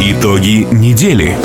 Итоги недели.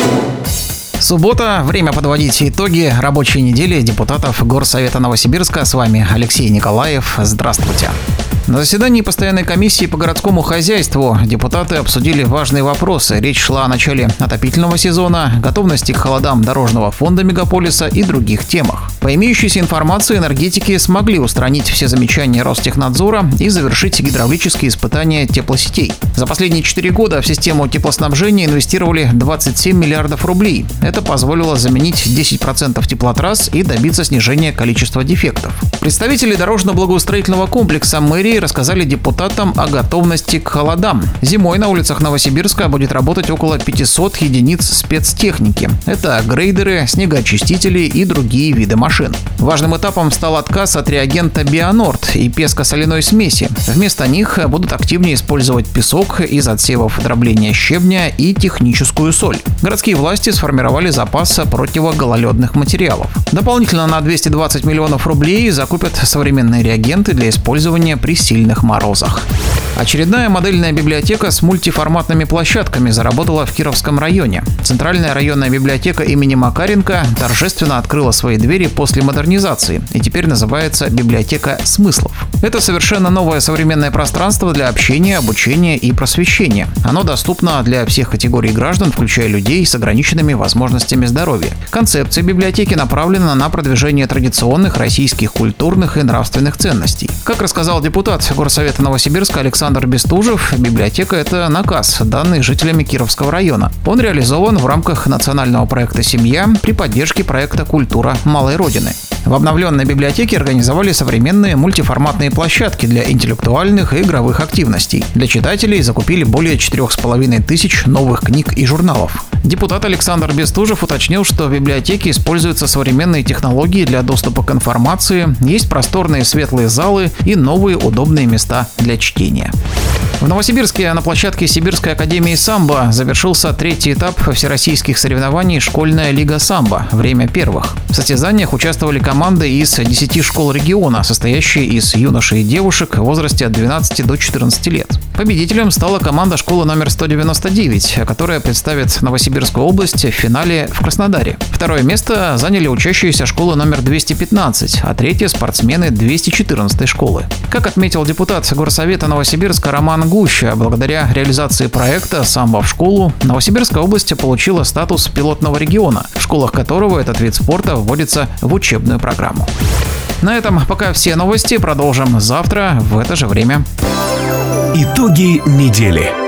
Суббота. Время подводить итоги рабочей недели депутатов Горсовета Новосибирска. С вами Алексей Николаев. Здравствуйте. На заседании постоянной комиссии по городскому хозяйству депутаты обсудили важные вопросы. Речь шла о начале отопительного сезона, готовности к холодам дорожного фонда мегаполиса и других темах. По имеющейся информации, энергетики смогли устранить все замечания Ростехнадзора и завершить гидравлические испытания теплосетей. За последние 4 года в систему теплоснабжения инвестировали 27 миллиардов рублей. Это позволило заменить 10% теплотрасс и добиться снижения количества дефектов. Представители дорожно-благоустроительного комплекса мэрии рассказали депутатам о готовности к холодам. Зимой на улицах Новосибирска будет работать около 500 единиц спецтехники. Это грейдеры, снегоочистители и другие виды машин. Важным этапом стал отказ от реагента Бионорд и песко-соляной смеси. Вместо них будут активнее использовать песок из отсевов дробления щебня и техническую соль. Городские власти сформировали запас противогололедных материалов. Дополнительно на 220 миллионов рублей закупят современные реагенты для использования при сильных морозах. Очередная модельная библиотека с мультиформатными площадками заработала в Кировском районе. Центральная районная библиотека имени Макаренко торжественно открыла свои двери после модернизации и теперь называется «Библиотека смыслов». Это совершенно новое современное пространство для общения, обучения и просвещения. Оно доступно для всех категорий граждан, включая людей с ограниченными возможностями здоровья. Концепция библиотеки направлена на продвижение традиционных российских культурных и нравственных ценностей. Как рассказал депутат Горсовета Новосибирска Александр Бестужев, библиотека – это наказ, данный жителями Кировского района. Он реализован в рамках национального проекта «Семья» при поддержке проекта «Культура малой Родины». В обновленной библиотеке организовали современные мультиформатные площадки для интеллектуальных и игровых активностей. Для читателей закупили более 4500 новых книг и журналов. Депутат Александр Бестужев уточнил, что в библиотеке используются современные технологии для доступа к информации, есть просторные светлые залы и новые удобные места для чтения. В Новосибирске на площадке Сибирской академии самбо завершился 3-й этап всероссийских соревнований «Школьная лига самбо. Время первых». В состязаниях участвовали команды из 10 школ региона, состоящие из юношей и девушек в возрасте от 12 до 14 лет. Победителем стала команда школы номер 199, которая представит Новосибирскую область в финале в Краснодаре. Второе место заняли учащиеся школы номер 215, а третье – спортсмены 214 школы. Как отметил депутат Горсовета Новосибирска Роман Гуща, благодаря реализации проекта «Самбо в школу» Новосибирская область получила статус пилотного региона, в школах которого этот вид спорта вводится в учебную программу. На этом пока все новости. Продолжим завтра в это же время. Итоги недели.